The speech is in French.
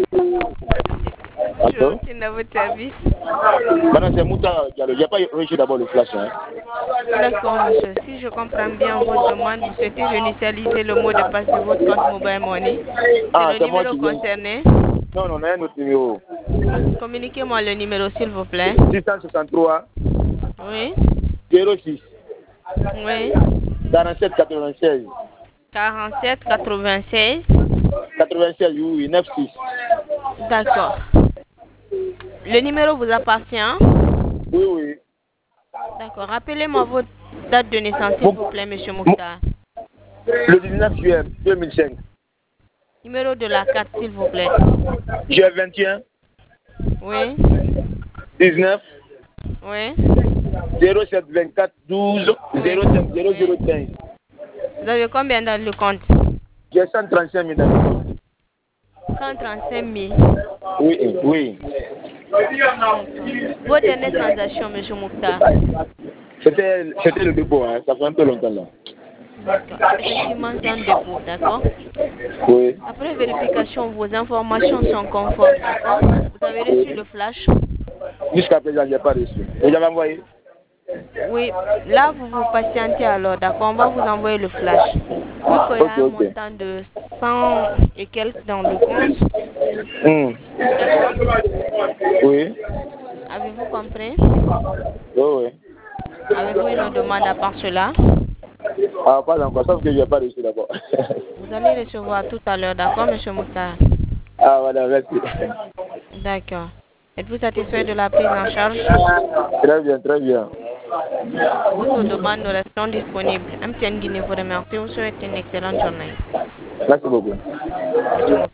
Bonjour, Attends. qui est dans votre service? Madame, c'est Mouta Diallo. J'ai pas reçu d'abord le flash. Hein. D'accord, monsieur. Si je comprends bien votre demande, vous souhaitez réinitialiser le mot de passe de votre compte Mobile Money. C'est Ah, le c'est moi numéro qui viens. concerné. Non, non, on a un autre numéro. Communiquez-moi le numéro, s'il vous plaît. 663 Oui, 06 oui. 47 96. 47 96. 96, oui, 96. D'accord. Le numéro vous appartient, hein? Oui, oui. D'accord. Rappelez-moi votre date de naissance, s'il Mon- vous plaît, monsieur mon- Mouktar. Le 19 juillet 2005. Numéro de la carte, s'il vous plaît. J'ai 21 Oui, 19 oui, 07 24 12 oui, 05 oui. 0015. Vous avez combien dans le compte? J'ai 135 000 dans le compte. 135 000. Oui, oui. D'accord. Vos dernières transactions, monsieur Mouktar. C'était le dépôt, hein. Ça fait un peu longtemps là. D'accord. Effectivement, c'est un dépôt, d'accord. Oui. Après vérification, vos informations sont conformes, d'accord. Vous avez reçu le flash? Jusqu'à présent, je n'ai pas reçu. Vous avez envoyé? Oui. Là, vous vous patientez alors, d'accord. On va vous envoyer le flash. Vu qu'il y a Ok, un ok. montant de 100 et quelques dans le compte, Hmm. d'accord. Oui. Avez-vous compris? Oui, oui. Avez-vous une demande à part cela? Ah, pas encore, sauf que je n'ai pas reçu d'abord. Vous allez recevoir tout à l'heure, d'accord, monsieur Mouktar? Ah, voilà, merci. D'accord. Êtes-vous satisfait de la prise en charge? Très bien, très bien. Pour d'autres demandes, nous restons disponibles. MTN Guinée vous remercie. Vous souhaite une excellente journée. Merci beaucoup. Monsieur Mouktar.